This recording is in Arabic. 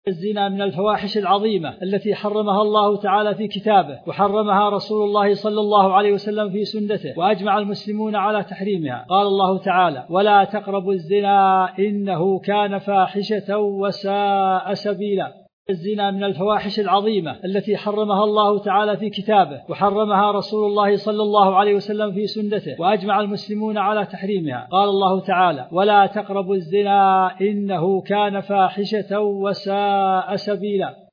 الزنا من الفواحش العظيمة التي حرمها الله تعالى في كتابه، وحرمها رسول الله صلى الله عليه وسلم في سنته، وأجمع المسلمون على تحريمها. قال الله تعالى: ولا تقربوا الزنا إنه كان فاحشة وساء سبيلا. الزنا من الفواحش العظيمة التي حرمها الله تعالى في كتابه، وحرمها رسول الله صلى الله عليه وسلم في سنته، وأجمع المسلمون على تحريمها. قال الله تعالى: ولا تقربوا الزنا إنه كان فاحشة وساء سبيلا.